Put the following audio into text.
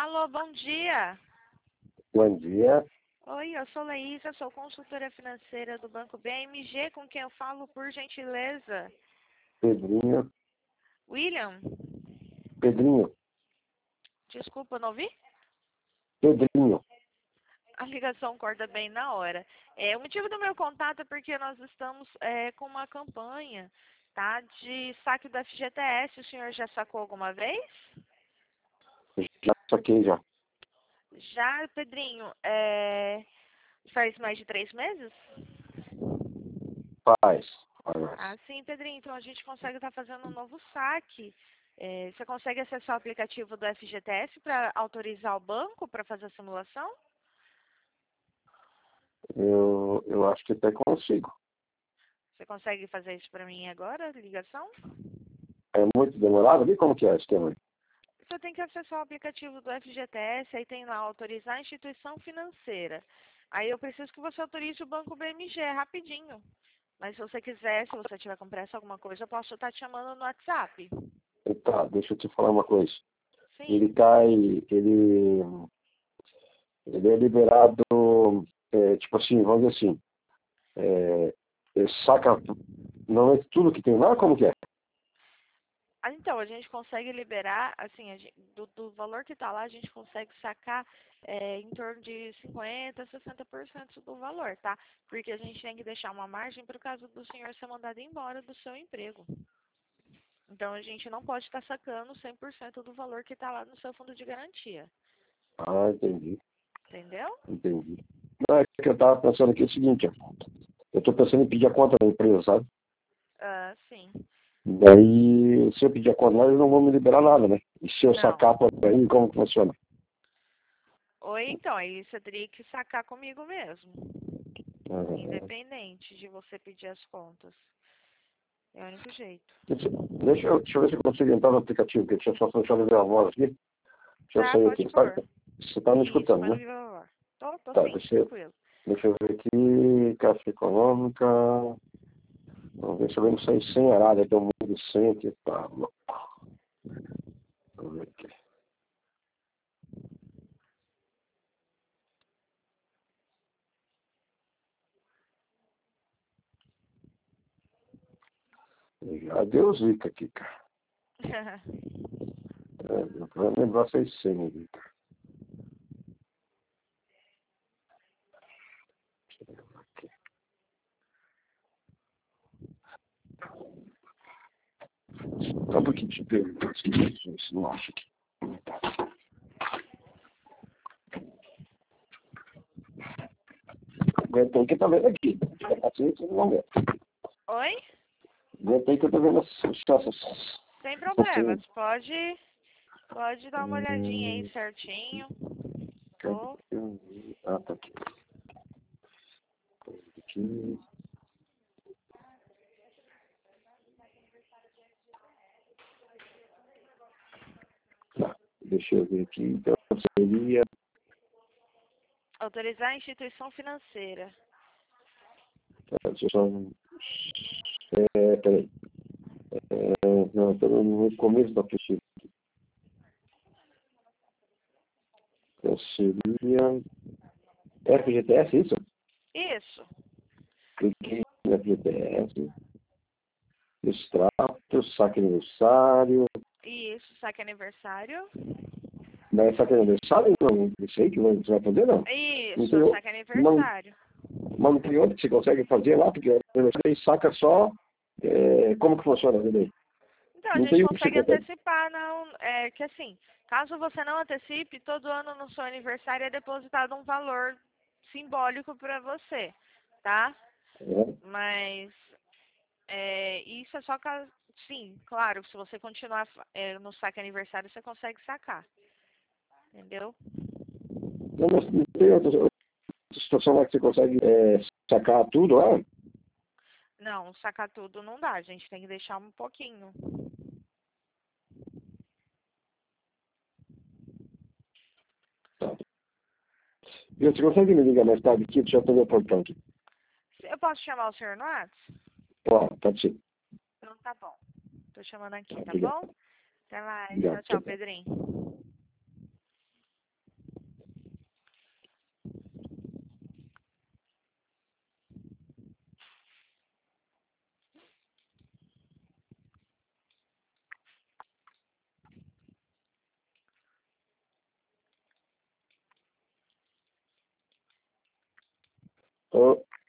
Alô, bom dia. Bom dia, Oi, eu sou Laísa, sou consultora financeira do Banco BMG, com quem eu falo, por gentileza. Pedrinho. William? Pedrinho, Desculpa, não ouvi? Pedrinho. A ligação corta bem na hora. O motivo do meu contato é porque nós estamos com uma campanha, tá, de saque do FGTS. O senhor já sacou alguma vez? Já saquei já. Já, Pedrinho, faz mais de 3 meses? Faz. Ah, sim, Pedrinho. Então a gente consegue estar fazendo um novo saque. Você consegue acessar o aplicativo do FGTS para autorizar o banco para fazer a simulação? Eu acho que até consigo. Você consegue fazer isso para mim agora, ligação? É muito demorado? Vi como que é o esquema aí. Você tem que acessar o aplicativo do FGTS, aí tem lá autorizar a instituição financeira. Aí eu preciso que você autorize o banco BMG, é rapidinho. Mas se você quiser, se você tiver com pressa alguma coisa, eu posso estar te chamando no WhatsApp. Tá, deixa eu te falar uma coisa. Sim. Ele é liberado, tipo assim, vamos dizer assim, ele saca, não é tudo que tem lá, como que é? Então, a gente consegue liberar, assim, do valor que está lá, a gente consegue sacar em torno de 50%, 60% do valor, tá? Porque a gente tem que deixar uma margem para o caso do senhor ser mandado embora do seu emprego. Então, a gente não pode estar sacando 100% do valor que está lá no seu fundo de garantia. Ah, entendi, Entendeu? entendi. Não, é que eu tava pensando aqui o seguinte, ó. Eu tô pensando em pedir a conta da empresa, sabe? Ah, sim. Daí, se eu pedir a conta lá, eles não vão me liberar nada, né? E se eu Não. sacar por aí, como que funciona? Ou então, aí você teria que sacar comigo mesmo. Ah, Independente de você pedir as contas. É o único jeito. deixa eu ver se eu consigo entrar no aplicativo, que deixa eu ver a voz aqui. Deixa eu Tá, sair aqui. pode pôr. Você tá me Isso, escutando, põe no né? Viva Voz. Tô Tá, sim, tranquilo. deixa eu ver aqui. Caixa Econômica. Vamos ver se eu não sair sem arada, que eu mudo sem aqui. Tá, louco. Vamos ver aqui. Já deu zica aqui, cara. Eu vou lembrar vocês sem aqui, cara. Deixa eu ver aqui. Só um pouquinho de perguntas aqui, se não acha aqui. Tá. Aguentei que eu tô vendo aqui. Assim, vocês não vão ver. Oi? Aguentei que eu tô vendo essas. Sem Assim. problemas. Pode dar uma olhadinha aí certinho. Tô. Ah, tá aqui. Aqui. Tá, deixa eu ver aqui. Então seria. Autorizar a instituição financeira. Deixa eu só. Peraí. Não, estou no começo da pesquisa. Então seria. FGTS, isso? Isso. Cliquei no FGTS. Extrato, saque aniversário. Isso, saque aniversário. Não é saque aniversário? Não sei que você vai fazer, não. Não Isso, tem, saque não, aniversário. mas não tem outro que você consegue fazer lá, porque você saca só. Como que funciona, Lili? Então, a Não gente tem um que você consegue consegue. antecipar, não. É que assim, caso você não antecipe, todo ano no seu aniversário é depositado um valor simbólico para você, tá? Né? Mas isso é só caso. Sim, claro, se você continuar no saque aniversário, você consegue sacar. Entendeu? Não tem outra situação lá que você consegue sacar tudo lá? Não, sacar tudo não dá, a gente tem que deixar um pouquinho. Tá. E você consegue me ligar mais tarde aqui? Deixa eu atender o portão aqui. Eu posso chamar o senhor no WhatsApp? Pode ser. Então tá bom. Tô chamando aqui, tá Obrigado. bom? Até mais. Obrigado. Tchau, tchau, Tchau. Pedrinho. Tô.